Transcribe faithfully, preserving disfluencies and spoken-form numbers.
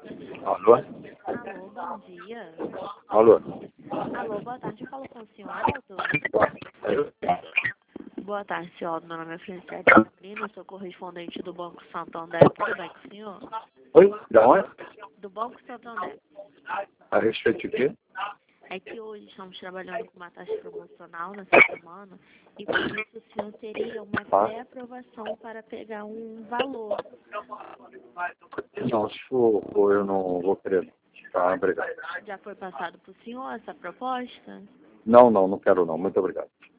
Alô? Alô, bom dia. Alô? Alô, boa tarde. Eu falo com o senhor Aldo. Boa tarde, senhor Aldo. Meu nome é Franciele Sabrina, sou correspondente do Banco Santander. Tudo bem com o senhor? Oi? Da onde? Do Banco Santander. A respeito de quê? É que hoje estamos trabalhando com uma taxa promocional nessa semana e por isso o senhor teria uma pré-aprovação para pegar um valor. Não, se for, for eu não vou querer. Tá, obrigado. Já foi passado para o senhor essa proposta? Não, não, não quero não. Muito obrigado.